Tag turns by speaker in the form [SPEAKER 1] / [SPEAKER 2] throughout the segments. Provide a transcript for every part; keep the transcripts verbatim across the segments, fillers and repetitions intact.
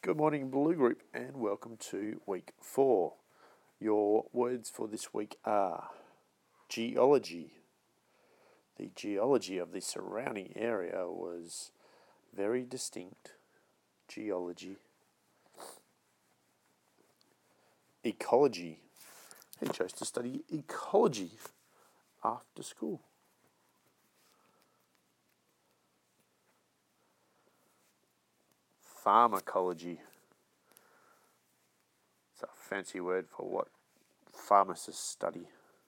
[SPEAKER 1] Good morning, Blue Group, and welcome to week four. Your words for this week are geology. The geology of the surrounding area was very distinct. Geology. Ecology. He chose to study ecology after school. Pharmacology. It's a fancy word for what pharmacists study.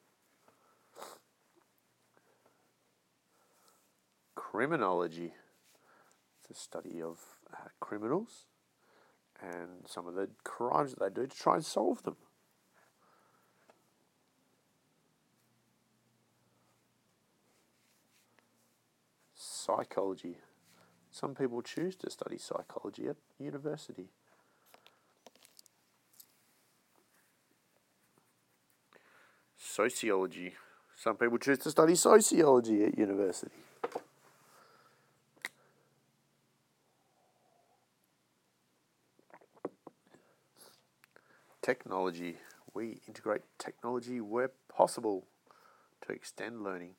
[SPEAKER 1] Criminology. It's a study of uh, criminals and some of the crimes that they do to try and solve them. Psychology. Some people choose to study psychology at university. Sociology. Some people choose to study sociology at university. Technology. We integrate technology where possible to extend learning.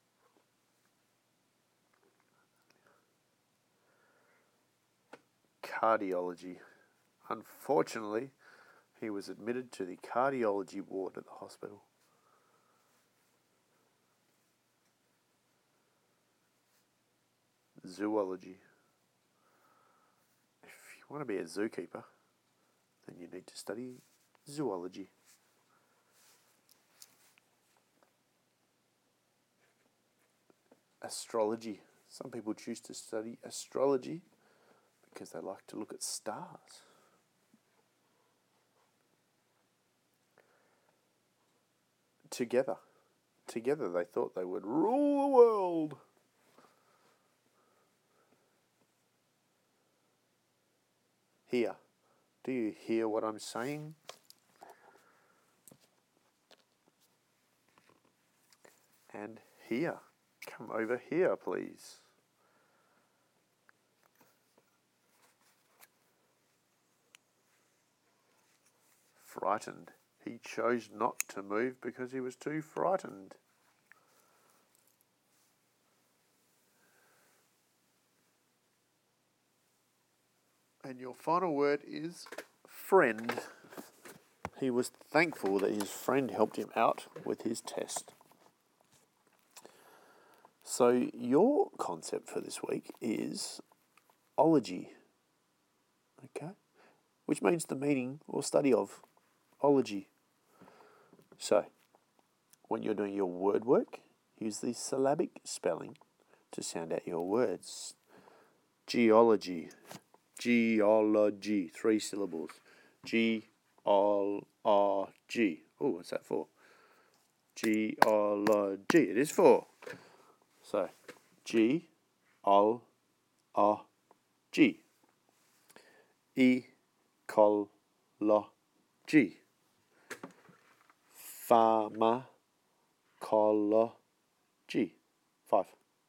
[SPEAKER 1] Cardiology. Unfortunately, he was admitted to the cardiology ward at the hospital. Zoology. If you want to be a zookeeper, then you need to study zoology. Astrology. Some people choose to study astrology because they like to look at stars. Together. Together they thought they would rule the world. Here. Do you hear what I'm saying? And here. Come over here, please. Frightened. He chose not to move because he was too frightened. And your final word is friend. He was thankful that his friend helped him out with his test. So your concept for this week is ology, okay, which means the meaning or study of ology. So when you're doing your word work, use the syllabic spelling to sound out your words. Geology, geology, three syllables. G O R G. Oh, what's that for? Geology. It is for. So, G O R G. Ecology. Pharmacology. Five.